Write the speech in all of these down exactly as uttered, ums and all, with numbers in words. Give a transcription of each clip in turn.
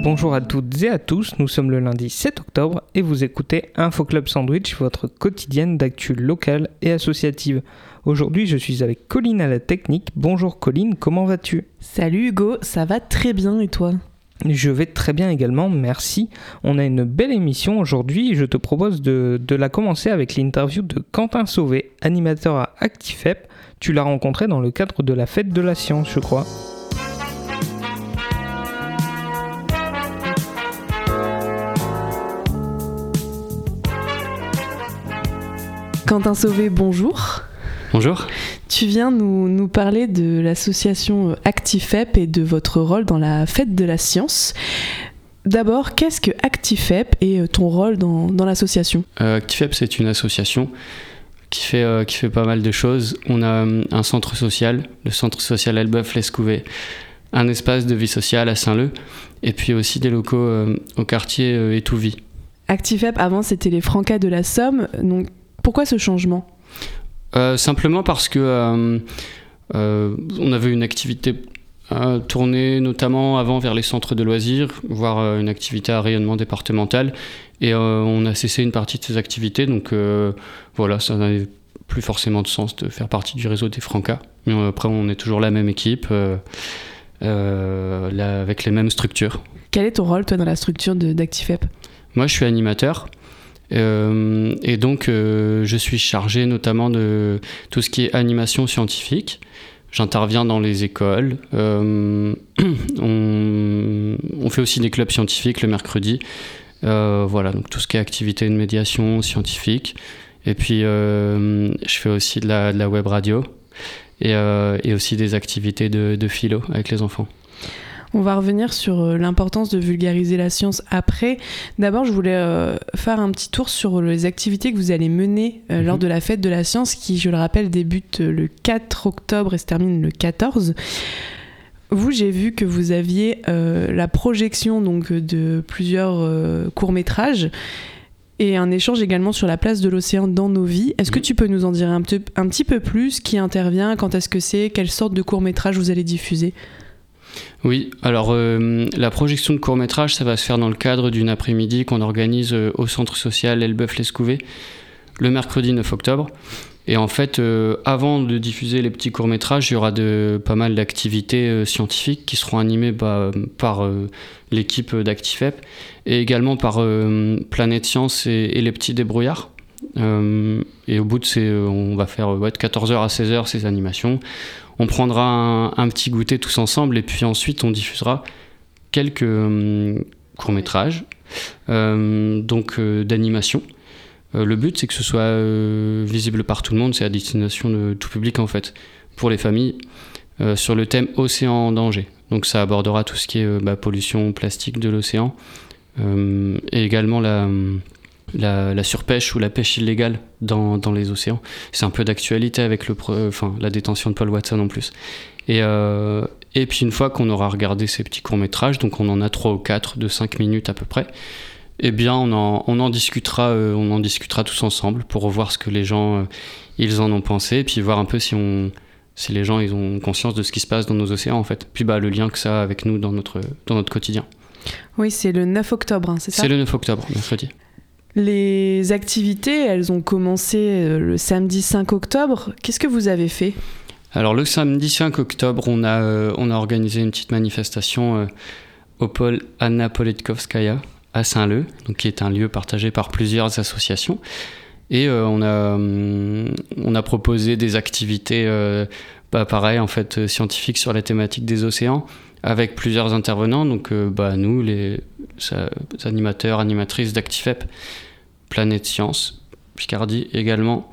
Bonjour à toutes et à tous, nous sommes le lundi sept octobre et vous écoutez Info Club Sandwich, votre quotidienne d'actu locale et associative. Aujourd'hui, je suis avec Colline à la technique. Bonjour Colline, comment vas-tu ? Salut Hugo, ça va très bien et toi ? Je vais très bien également, merci. On a une belle émission aujourd'hui et je te propose de, de la commencer avec l'interview de Quentin Sauvé, animateur à Actifep. Tu l'as rencontré dans le cadre de la fête de la science, je crois. Quentin Sauvé, bonjour. Bonjour. Tu viens nous, nous parler de l'association Actifep et de votre rôle dans la fête de la science. D'abord, qu'est-ce que Actifep et ton rôle dans, dans l'association ? euh, Actifep, c'est une association qui fait, euh, qui fait pas mal de choses. On a euh, un centre social, le centre social Elbeuf-Lescouvet, un espace de vie sociale à Saint-Leu, et puis aussi des locaux euh, au quartier euh, Étouvie. Actifep, avant, c'était les Francas de la Somme. Donc, pourquoi ce changement ? Euh, simplement parce que euh, euh, on avait une activité euh, tournée notamment avant vers les centres de loisirs, voire euh, une activité à rayonnement départemental, et euh, on a cessé une partie de ces activités, donc euh, voilà, ça n'avait plus forcément de sens de faire partie du réseau des Francas. Mais euh, après, on est toujours la même équipe, euh, euh, là, avec les mêmes structures. Quel est ton rôle, toi, dans la structure de, d'Actifep ? Moi, je suis animateur. Euh, et donc euh, je suis chargé notamment de tout ce qui est animation scientifique. J'interviens dans les écoles. Euh, on, on fait aussi des clubs scientifiques le mercredi. Euh, voilà, donc tout ce qui est activité de médiation scientifique. Et puis euh, je fais aussi de la, de la web radio et, euh, et aussi des activités de, de philo avec les enfants. On va revenir sur l'importance de vulgariser la science après. D'abord, je voulais euh, faire un petit tour sur les activités que vous allez mener euh, mmh. lors de la fête de la science qui, je le rappelle, débute le quatre octobre et se termine le quatorze. Vous, j'ai vu que vous aviez euh, la projection donc, de plusieurs euh, courts-métrages et un échange également sur la place de l'océan dans nos vies. Est-ce mmh. que tu peux nous en dire un, petit, un petit peu plus ? Qui intervient ? Quand est-ce que c'est ? Quelle sorte de courts-métrages vous allez diffuser ? Oui, alors euh, la projection de court-métrage, ça va se faire dans le cadre d'une après-midi qu'on organise euh, au centre social Elbeuf-Lescouvet le mercredi neuf octobre. Et en fait, euh, avant de diffuser les petits courts-métrages, il y aura de, pas mal d'activités euh, scientifiques qui seront animées bah, par euh, l'équipe d'Actifep et également par euh, Planète Science et, et les petits débrouillards. Euh, et au bout de ces, on va faire ouais, de quatorze heures à seize heures ces animations. On prendra un, un petit goûter tous ensemble et puis ensuite on diffusera quelques euh, courts-métrages euh, donc euh, d'animation. Euh, le but c'est que ce soit euh, visible par tout le monde, c'est à destination de tout public en fait, pour les familles, euh, sur le thème Océan en danger. Donc ça abordera tout ce qui est euh, bah, pollution plastique de l'océan euh, et également la... La, la surpêche ou la pêche illégale dans, dans les océans. C'est un peu d'actualité avec le, enfin, la détention de Paul Watson en plus. Et, euh, et puis une fois qu'on aura regardé ces petits courts-métrages, donc on en a trois ou quatre de cinq minutes à peu près, eh bien on en, on en, discutera, euh, on en discutera tous ensemble pour voir ce que les gens euh, ils en ont pensé et puis voir un peu si, on, si les gens ils ont conscience de ce qui se passe dans nos océans en fait. Puis bah, le lien que ça a avec nous dans notre, dans notre quotidien. Oui, c'est le neuf octobre, hein, c'est ça ? C'est le neuf octobre, mercredi. Les activités, elles ont commencé le samedi cinq octobre. Qu'est-ce que vous avez fait ? Alors le samedi cinq octobre, on a, euh, on a organisé une petite manifestation euh, au pôle Anna Politkovskaya à Saint-Leu, donc qui est un lieu partagé par plusieurs associations. Et euh, on, a, hum, on a proposé des activités euh, bah, pareil, en fait, euh, scientifiques sur la thématique des océans, avec plusieurs intervenants, donc euh, bah, nous, les, ça, les animateurs, animatrices d'Actifep, Planète Science, Picardie également.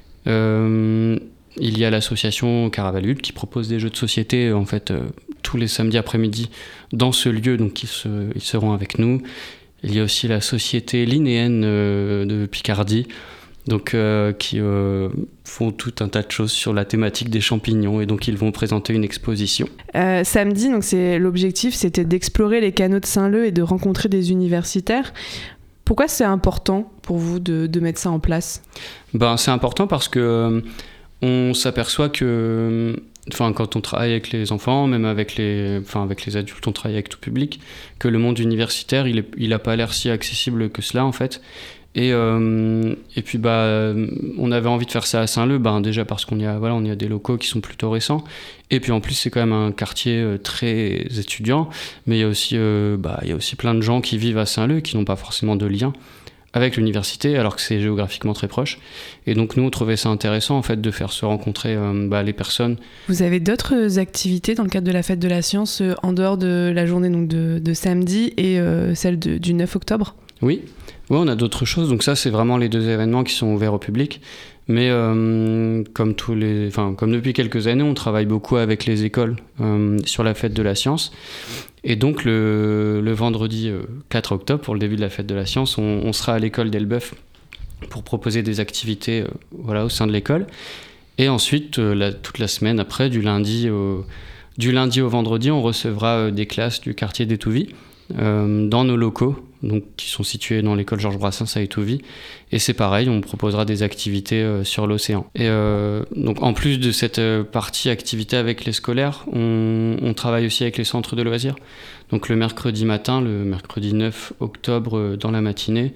Euh, il y a l'association Caravalud qui propose des jeux de société en fait euh, tous les samedis après-midi dans ce lieu, donc ils, se, ils seront avec nous. Il y a aussi la société linéenne euh, de Picardie, donc euh, qui euh, font tout un tas de choses sur la thématique des champignons et donc ils vont présenter une exposition. Euh, samedi, donc c'est l'objectif, c'était d'explorer les canaux de Saint-Leu et de rencontrer des universitaires. Pourquoi c'est important pour vous de, de mettre ça en place ? Ben, c'est important parce que euh, on s'aperçoit que enfin quand on travaille avec les enfants, même avec les, enfin avec les adultes, on travaille avec tout public, que le monde universitaire, il est, il a pas l'air si accessible que cela en fait. Et euh, et puis bah on avait envie de faire ça à Saint-Leu, bah déjà parce qu'on y a voilà on y a des locaux qui sont plutôt récents. Et puis en plus c'est quand même un quartier euh, très étudiant, mais il y a aussi euh, bah il y a aussi plein de gens qui vivent à Saint-Leu qui n'ont pas forcément de lien avec l'université, alors que c'est géographiquement très proche. Et donc nous, on trouvait ça intéressant en fait de faire se rencontrer euh, bah, les personnes. Vous avez d'autres activités dans le cadre de la fête de la science euh, en dehors de la journée donc de, de samedi et euh, celle de, du neuf octobre ? Oui, oui, on a d'autres choses. Donc ça, c'est vraiment les deux événements qui sont ouverts au public. Mais euh, comme, tous les, enfin, comme depuis quelques années, on travaille beaucoup avec les écoles euh, sur la fête de la science. Et donc le, le vendredi quatre octobre, pour le début de la fête de la science, on, on sera à l'école d'Elbeuf pour proposer des activités euh, voilà, au sein de l'école. Et ensuite, euh, la, toute la semaine après, du lundi au, du lundi au vendredi, on recevra euh, des classes du quartier d'Étouvie euh, dans nos locaux, donc, qui sont situés dans l'école Georges Brassens à Étouvie. Et c'est pareil, on proposera des activités euh, sur l'océan. Et euh, donc, en plus de cette euh, partie activité avec les scolaires, on, on travaille aussi avec les centres de loisirs. Donc le mercredi matin, le mercredi neuf octobre, euh, dans la matinée,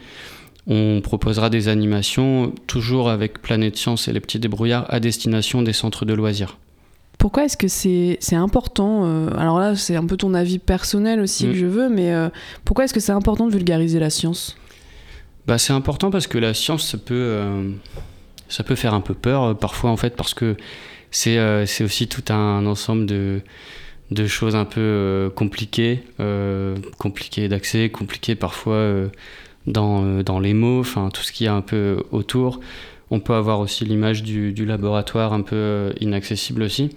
on proposera des animations, toujours avec Planète Science et les petits débrouillards, à destination des centres de loisirs. Pourquoi est-ce que c'est, c'est important euh, alors là, c'est un peu ton avis personnel aussi mmh. que je veux, mais euh, pourquoi est-ce que c'est important de vulgariser la science ? Bah, c'est important parce que la science, ça peut, euh, ça peut faire un peu peur, euh, parfois, en fait, parce que c'est, euh, c'est aussi tout un ensemble de, de choses un peu euh, compliquées, euh, compliquées d'accès, compliquées parfois euh, dans, euh, dans les mots, enfin, tout ce qu'il y a un peu autour. On peut avoir aussi l'image du, du laboratoire un peu inaccessible aussi.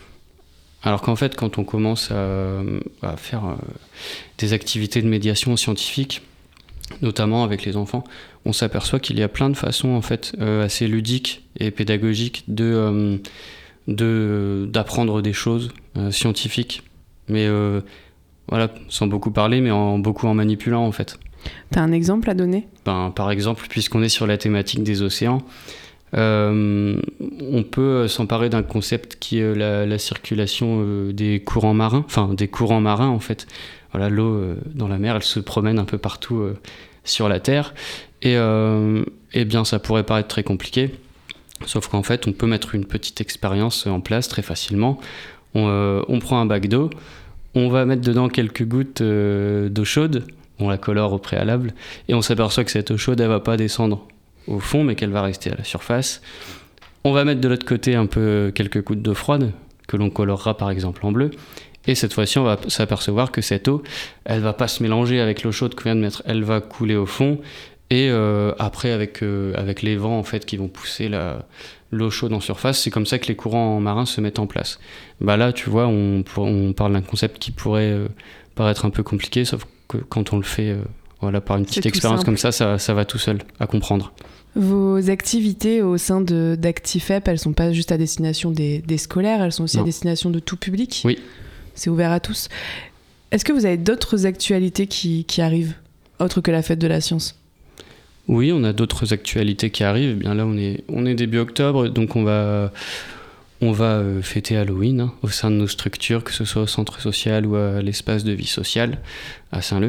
Alors qu'en fait, quand on commence à, à faire euh, des activités de médiation scientifique, notamment avec les enfants, on s'aperçoit qu'il y a plein de façons en fait, euh, assez ludiques et pédagogiques de, euh, de, d'apprendre des choses euh, scientifiques. Mais euh, voilà, sans beaucoup parler, mais en, beaucoup en manipulant en fait. T'as un exemple à donner ? Ben, par exemple, puisqu'on est sur la thématique des océans, euh, on peut s'emparer d'un concept qui est la, la circulation euh, des courants marins, enfin des courants marins en fait. Voilà, l'eau euh, dans la mer, elle se promène un peu partout euh, sur la Terre, et euh, eh bien ça pourrait paraître très compliqué, sauf qu'en fait on peut mettre une petite expérience en place très facilement. On, euh, on prend un bac d'eau, on va mettre dedans quelques gouttes euh, d'eau chaude. On la colore au préalable, et on s'aperçoit que cette eau chaude, elle va pas descendre au fond, mais qu'elle va rester à la surface. On va mettre de l'autre côté un peu quelques gouttes d'eau froide, que l'on colorera par exemple en bleu, et cette fois-ci, on va s'apercevoir que cette eau, elle va pas se mélanger avec l'eau chaude qu'on vient de mettre, elle va couler au fond, et euh, après, avec, euh, avec les vents en fait, qui vont pousser la, l'eau chaude en surface, c'est comme ça que les courants marins se mettent en place. Bah là, tu vois, on, on parle d'un concept qui pourrait euh, paraître un peu compliqué, sauf que quand on le fait euh, voilà, par une petite expérience comme ça, ça, ça va tout seul à comprendre. Vos activités au sein de, d'ActiFep, elles sont pas juste à destination des, des scolaires, elles sont aussi non. à destination de tout public ? Oui. C'est ouvert à tous. Est-ce que vous avez d'autres actualités qui, qui arrivent, autres que la fête de la science ? Oui, on a d'autres actualités qui arrivent. Eh bien là, on est, on est début octobre, donc on va... On va euh, fêter Halloween hein, au sein de nos structures, que ce soit au centre social ou à l'espace de vie sociale à Saint-Leu.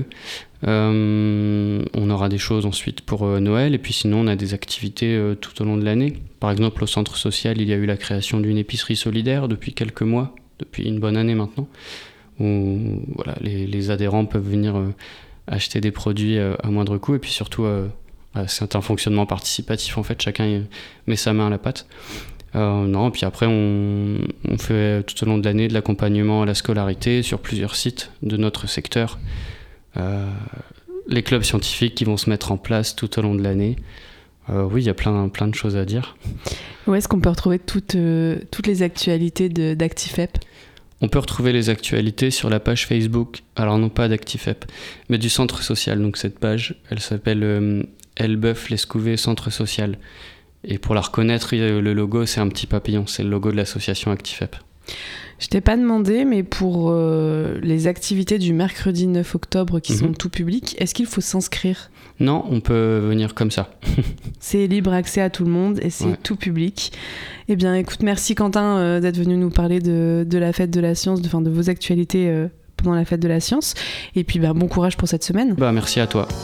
Euh, on aura des choses ensuite pour euh, Noël, et puis sinon on a des activités euh, tout au long de l'année. Par exemple, au centre social, il y a eu la création d'une épicerie solidaire depuis quelques mois, depuis une bonne année maintenant, où voilà, les, les adhérents peuvent venir euh, acheter des produits euh, à moindre coût, et puis surtout, euh, c'est un fonctionnement participatif en fait, chacun met sa main à la pâte. Euh, non, puis après on, on fait tout au long de l'année de l'accompagnement à la scolarité sur plusieurs sites de notre secteur. Euh, les clubs scientifiques qui vont se mettre en place tout au long de l'année. Euh, oui, il y a plein, plein de choses à dire. Où est-ce qu'on peut retrouver toutes, euh, toutes les actualités de, d'ActiFep ? On peut retrouver les actualités sur la page Facebook, alors non pas d'ActiFep, mais du centre social. Donc cette page, elle s'appelle euh, Elbeuf-Lescouvé Centre Social. Et pour la reconnaître, le logo, c'est un petit papillon. C'est le logo de l'association ActiFep. Je t'ai pas demandé, mais pour euh, les activités du mercredi neuf octobre qui mmh. sont tout public, est-ce qu'il faut s'inscrire ? Non, on peut venir comme ça. C'est libre accès à tout le monde et c'est ouais. tout public. Eh bien, écoute, merci Quentin euh, d'être venu nous parler de, de la fête de la science, de, enfin, de vos actualités euh, pendant la fête de la science. Et puis, bah, bon courage pour cette semaine. Bah, merci à toi.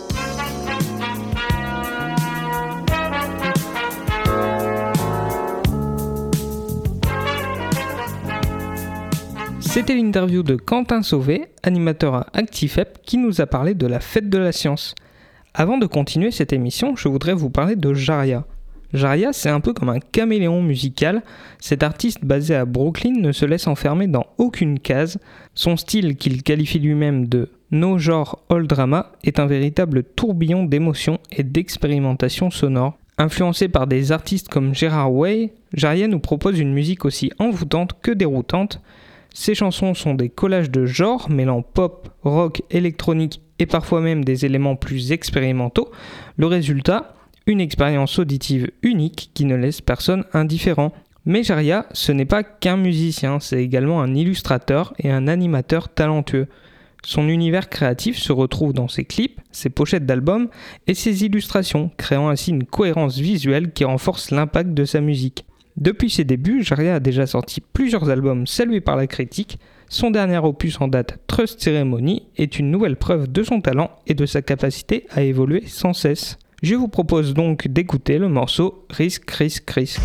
C'était l'interview de Quentin Sauvé, animateur à ActiFep, qui nous a parlé de la fête de la science. Avant de continuer cette émission, je voudrais vous parler de Jaria. Jaria, c'est un peu comme un caméléon musical. Cet artiste basé à Brooklyn ne se laisse enfermer dans aucune case. Son style, qu'il qualifie lui-même de no genre all drama, est un véritable tourbillon d'émotions et d'expérimentation sonore. Influencé par des artistes comme Gerard Way, Jaria nous propose une musique aussi envoûtante que déroutante. Ses chansons sont des collages de genres mêlant pop, rock, électronique et parfois même des éléments plus expérimentaux. Le résultat, une expérience auditive unique qui ne laisse personne indifférent. Mais Jaria, ce n'est pas qu'un musicien, c'est également un illustrateur et un animateur talentueux. Son univers créatif se retrouve dans ses clips, ses pochettes d'albums et ses illustrations, créant ainsi une cohérence visuelle qui renforce l'impact de sa musique. Depuis ses débuts, Jaria a déjà sorti plusieurs albums salués par la critique. Son dernier opus en date, Trust Ceremony, est une nouvelle preuve de son talent et de sa capacité à évoluer sans cesse. Je vous propose donc d'écouter le morceau Risk, Risk, Risk.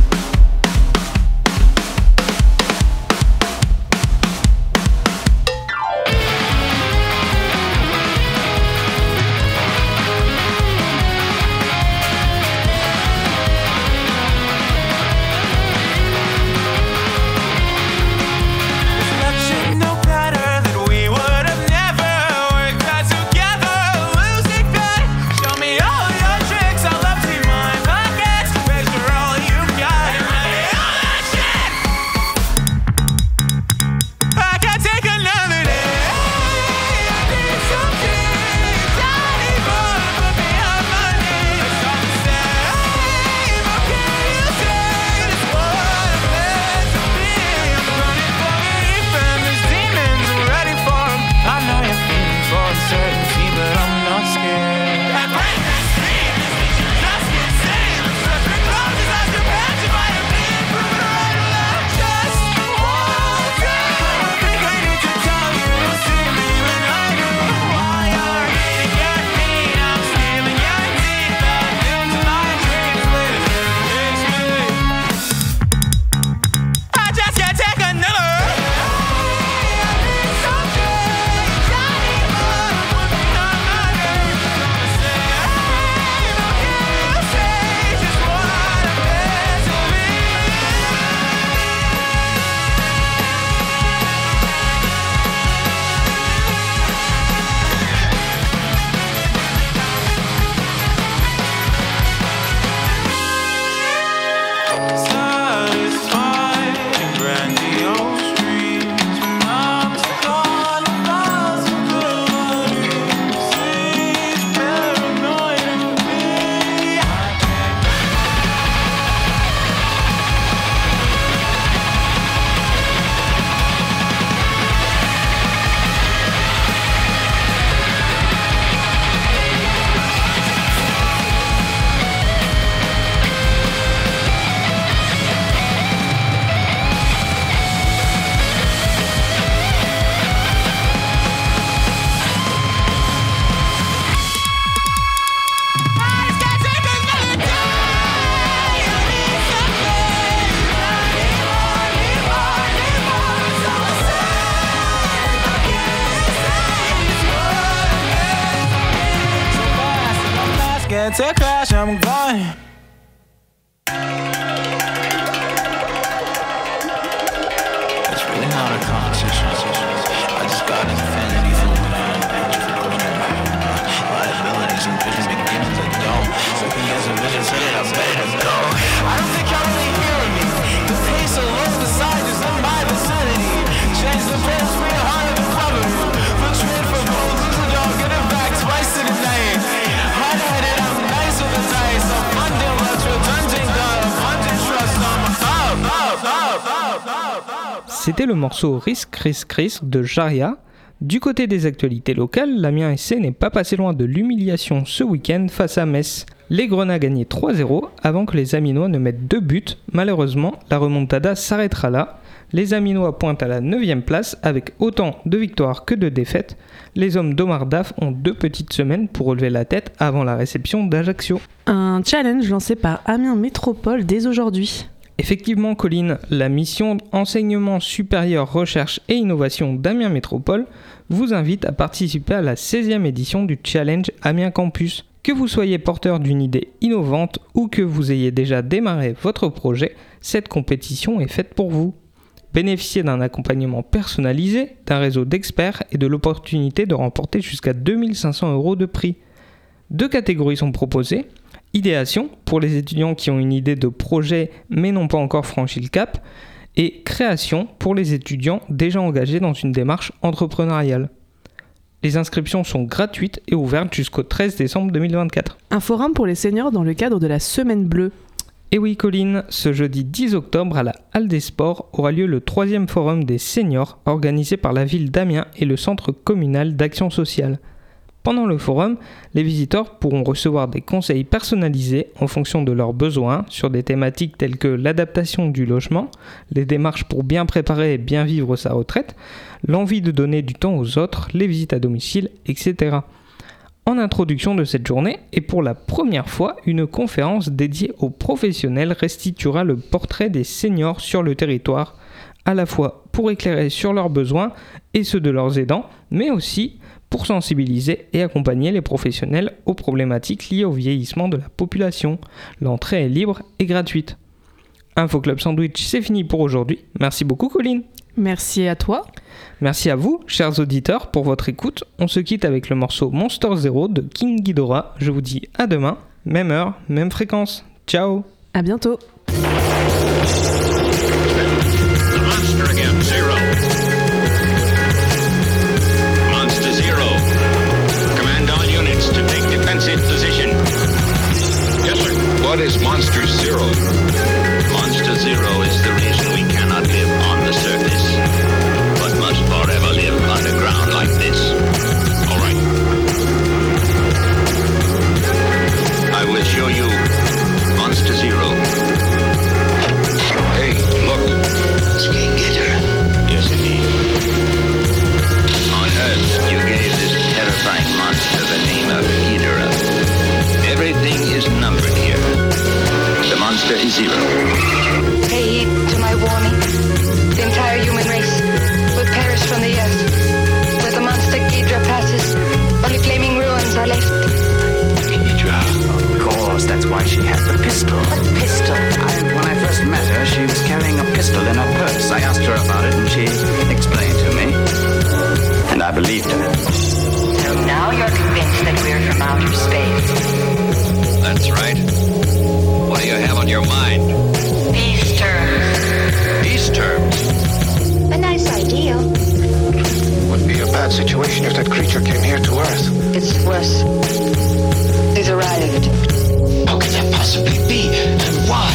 To crash, I'm going. It's really not a competition. I just got infinity from the man. Liabilities and visions make demons that don't. Second guess a vision said it, I better go. I don't think y'all really hearing me. The pace alone, the size is in my vicinity. Change the pace, we are harder to cover. For trade for gold, lose a dog, get it back twice in a night. Hard-headed, I'm nice with the dice. I'm c'était le morceau Risk Risk Risk de Jaria. Du côté des actualités locales, l'Amiens S C n'est pas passé loin de l'humiliation ce week-end face à Metz. Les Grenats gagnaient trois zéro avant que les Aminois ne mettent deux buts. Malheureusement, la remontada s'arrêtera là. Les Aminois pointent à la neuvième place avec autant de victoires que de défaites. Les hommes d'Omar Daf ont deux petites semaines pour relever la tête avant la réception d'Ajaccio. Un challenge lancé par Amiens Métropole dès aujourd'hui. Effectivement, Colline, la mission Enseignement supérieur, recherche et innovation d'Amiens Métropole vous invite à participer à la seizième édition du Challenge Amiens Campus. Que vous soyez porteur d'une idée innovante ou que vous ayez déjà démarré votre projet, cette compétition est faite pour vous. Bénéficiez d'un accompagnement personnalisé, d'un réseau d'experts et de l'opportunité de remporter jusqu'à deux mille cinq cents euros de prix. Deux catégories sont proposées. Idéation, pour les étudiants qui ont une idée de projet mais n'ont pas encore franchi le cap, et création, pour les étudiants déjà engagés dans une démarche entrepreneuriale. Les inscriptions sont gratuites et ouvertes jusqu'au treize décembre deux mille vingt-quatre. Un forum pour les seniors dans le cadre de la Semaine Bleue. Et oui Colline, ce jeudi dix octobre à la Halle des Sports aura lieu le troisième forum des seniors organisé par la ville d'Amiens et le Centre communal d'action sociale. Pendant le forum, les visiteurs pourront recevoir des conseils personnalisés en fonction de leurs besoins sur des thématiques telles que l'adaptation du logement, les démarches pour bien préparer et bien vivre sa retraite, l'envie de donner du temps aux autres, les visites à domicile, et cetera. En introduction de cette journée, et pour la première fois, une conférence dédiée aux professionnels restituera le portrait des seniors sur le territoire, à la fois pour éclairer sur leurs besoins et ceux de leurs aidants, mais aussi pour sensibiliser et accompagner les professionnels aux problématiques liées au vieillissement de la population. L'entrée est libre et gratuite. Info Club Sandwich, c'est fini pour aujourd'hui. Merci beaucoup Colline. Merci à toi. Merci à vous, chers auditeurs, pour votre écoute. On se quitte avec le morceau Monster Zero de King Ghidorah. Je vous dis à demain, même heure, même fréquence. Ciao. À bientôt. Monster again, Zero. Monster Zero. Command all units to take defensive position. Yes, sir. What is Monster Zero? Monster Zero is the reason we cannot live on the surface, but must forever live underground like this. All right. I will show you Monster Zero. Hey, look. It's King Ghidorah. Yes, indeed. On Earth, you gave this terrifying monster the name of Ghidorah. Everything is numbered here. The monster is Zero. Pay heed to my warning. The entire human race will perish from the earth. Where the monster Ghidorah passes, only flaming ruins are left. Ghidorah. Of course, that's why she had the pistol. What pistol? I, when I first met her, she was carrying a pistol in her purse. I asked her about it, and she explained to me. And I believed her. So now you're convinced that we're from outer space. That's right. What do you have on your mind? Peace terms. Peace terms. A nice idea. Would be a bad situation if that creature came here to Earth. It's worse. He's arrived. How can that possibly be? And why?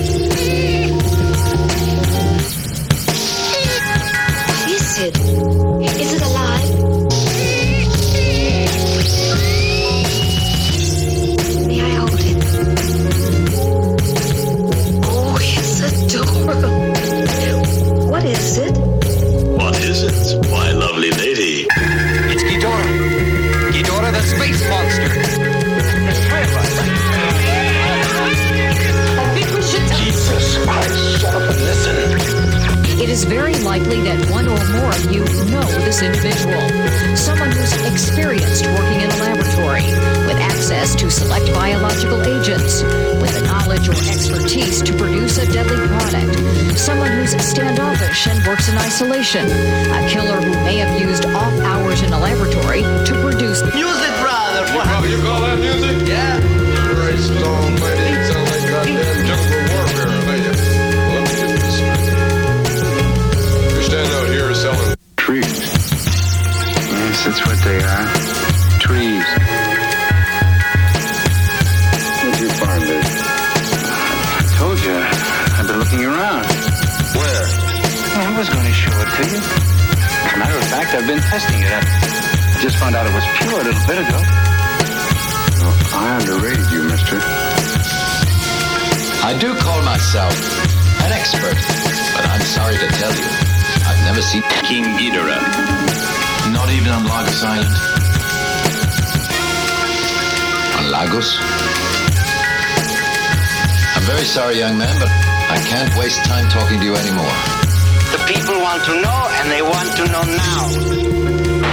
Is it? Is it alive? May I hold it? Oh, it's adorable. What is it? What is it, my lovely lady? It's Ghidorah. Ghidorah, the space monster. There's three of us. I think we should. Jesus Christ, shut up and listen. It is very likely that one or more of you know this individual. Someone who's experienced working in a laboratory, with access to select biological agents, with the knowledge or expertise to produce a deadly product. Someone who's standoffish and works in isolation. A killer who may have used off hours in a laboratory to produce Music, brother. What? You call that music? Yeah. Christ almighty, it sounds like goddamn jungle warfare, don't you? Let me get this straight. You stand out here selling Trees. Yes, that's what they are. Trees. Where'd you find this? I told you. I've been looking around. Where? was going to show it to you. As a matter of fact, I've been testing it. I just found out it was pure a little bit ago. Oh, I underrated you, mister. I do call myself an expert, but I'm sorry to tell you, I've never seen King Ghidorah. Not even on Lagos Island. On Lagos? I'm very sorry, young man, but I can't waste time talking to you anymore. The people want to know, and they want to know now.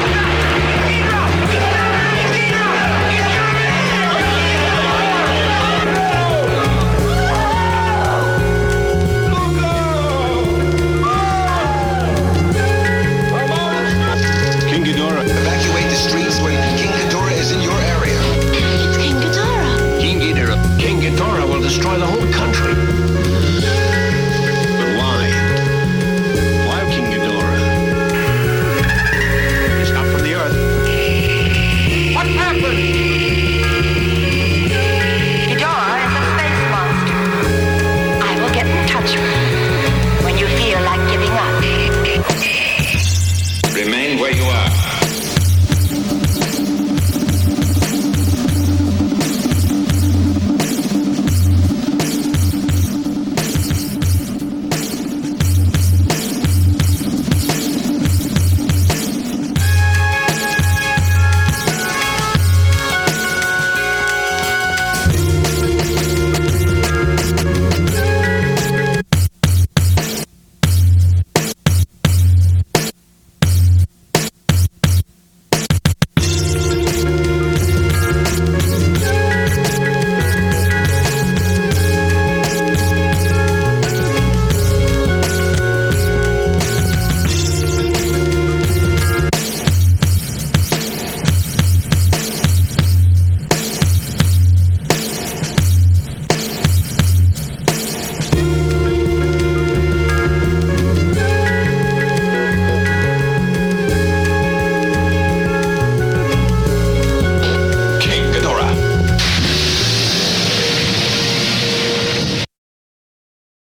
King Ghidorah. Evacuate the streets where King Ghidorah is in your area. It's King Ghidorah. King Ghidorah. King Ghidorah will destroy the whole country. But why? Why King Ghidorah? He's not from the earth. What happened? Ghidorah is a space monster. I will get in touch with you when you feel like giving up. Remain where you are.